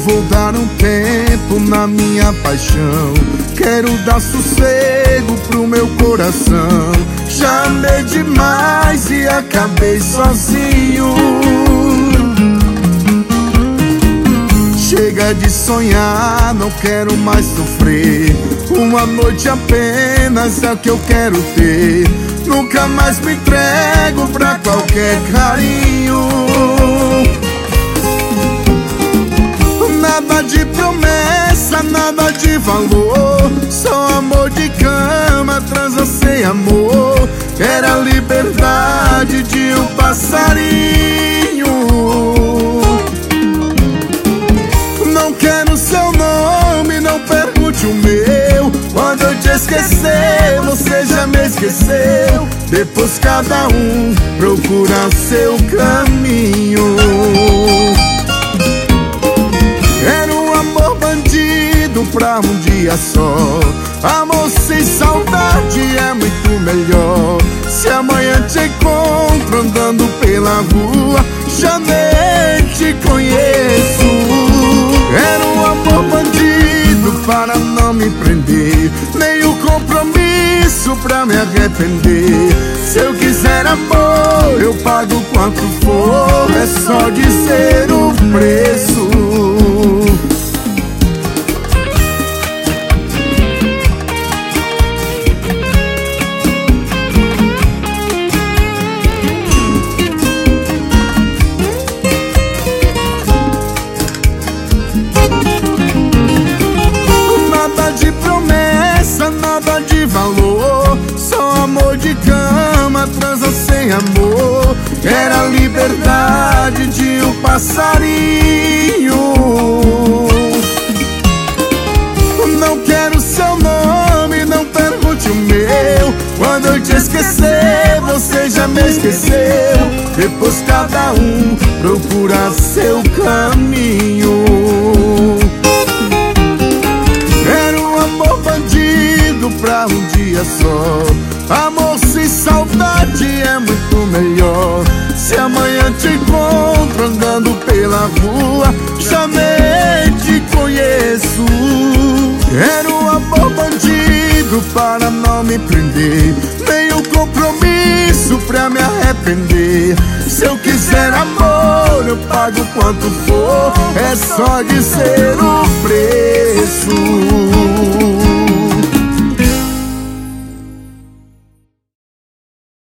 vou dar um tempo na minha paixão. Quero dar sossego pro meu coração. Já amei demais e acabei sozinho. Chega de sonhar, não quero mais sofrer. Uma noite apenas é o que eu quero ter. Nunca mais me entrego pra qualquer carinho. Nada de promessa, nada de valor. Só amor de cama, transa sem amor. Era a liberdade de um passarinho. Não quero seu nome, não pergunte o meu. Quando eu te esquecer, você já me esqueceu. Depois cada um procura seu caminho. Era um amor bandido pra um dia só. Amor sem saudade é muito melhor. Se amanhã te encontro andando pela rua, já nem te conheço. Era um amor bandido para não me prender, nem o compromisso pra me arrepender. Se eu quiser amor, eu pago quanto for. É só dizer o preço. Nada de promessa, nada de valor. Só amor de cama, transa sem amor. Era a liberdade de um passarinho. Não quero seu nome, não pergunte o meu. Quando eu te esquecer, você já me esqueceu. Depois cada um procura seu caminho. Era um amor bandido pra um dia só. Amor sem saudade é muito melhor. Se amanhã te encontro andando pela rua, já nem te conheço. Era um amor bandido para não me prender, nem o compromisso pra me arrepender. Se eu quiser amor, eu pago quanto for. É só dizer o preço.